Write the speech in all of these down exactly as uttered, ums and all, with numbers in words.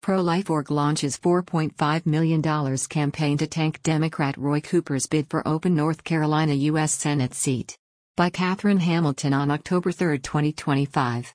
Pro-Life Org launches four point five million dollars campaign to tank Democrat Roy Cooper's bid for open North Carolina U S Senate seat. By Katherine Hamilton on October third, twenty twenty-five.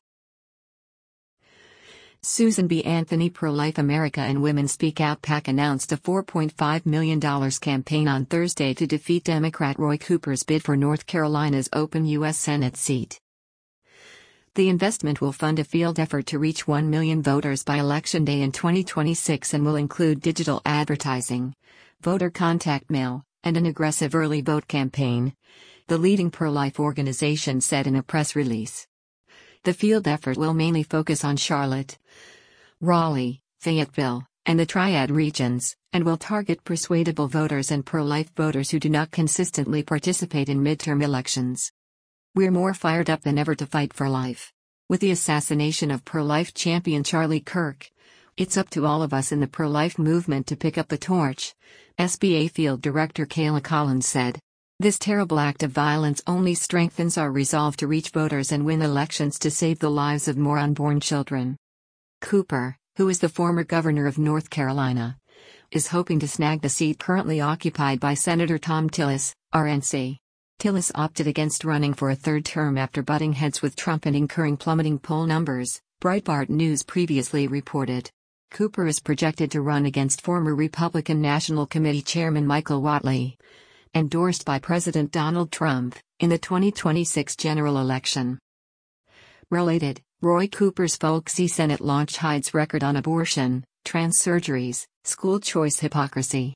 Susan B. Anthony. Pro-Life America and Women Speak Out PAC announced a four point five million dollars campaign on Thursday to defeat Democrat Roy Cooper's bid for North Carolina's open U S Senate seat. The investment will fund a field effort to reach one million voters by Election Day in twenty twenty-six and will include digital advertising, voter contact mail, and an aggressive early vote campaign, the leading pro-life organization said in a press release. The field effort will mainly focus on Charlotte, Raleigh, Fayetteville, and the Triad regions, and will target persuadable voters and pro-life voters who do not consistently participate in midterm elections. We're more fired up than ever to fight for life. With the assassination of pro-life champion Charlie Kirk, it's up to all of us in the pro-life movement to pick up the torch, S B A Field Director Kayla Collins said. This terrible act of violence only strengthens our resolve to reach voters and win elections to save the lives of more unborn children. Cooper, who is the former governor of North Carolina, is hoping to snag the seat currently occupied by Senator Thom Tillis, R N C. Tillis opted against running for a third term after butting heads with Trump and incurring plummeting poll numbers, Breitbart News previously reported. Cooper is projected to run against former Republican National Committee Chairman Michael Whatley, endorsed by President Donald Trump, in the twenty twenty-six general election. Related, Roy Cooper's folksy Senate launch hides record on abortion, trans surgeries, school choice hypocrisy.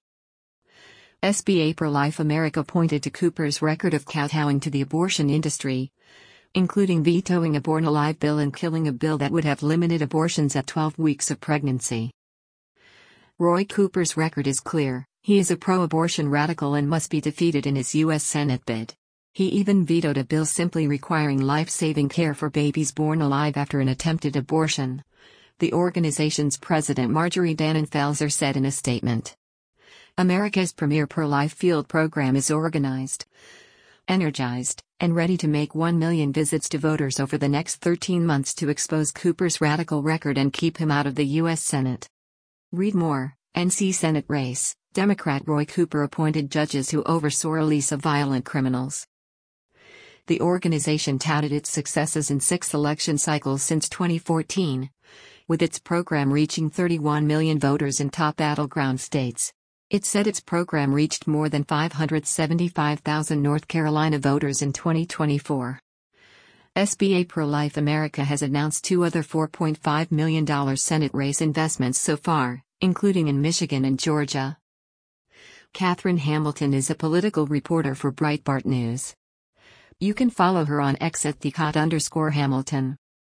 S B A Pro-Life America pointed to Cooper's record of kowtowing to the abortion industry, including vetoing a born-alive bill and killing a bill that would have limited abortions at twelve weeks of pregnancy. Roy Cooper's record is clear. He is a pro-abortion radical and must be defeated in his U S Senate bid. He even vetoed a bill simply requiring life-saving care for babies born alive after an attempted abortion, the organization's president Marjorie Dannenfelser said in a statement. America's premier pro-life field program is organized, energized, and ready to make one million visits to voters over the next thirteen months to expose Cooper's radical record and keep him out of the U S Senate. Read more. N C Senate race. Democrat Roy Cooper appointed judges who oversaw release of violent criminals. The organization touted its successes in six election cycles since twenty fourteen, with its program reaching thirty-one million voters in top battleground states. It said its program reached more than five hundred seventy-five thousand North Carolina voters in twenty twenty-four. S B A Pro-Life America has announced two other four point five million dollars Senate race investments so far, including in Michigan and Georgia. Katherine Hamilton is a political reporter for Breitbart News. You can follow her on X at the Cot underscore Hamilton.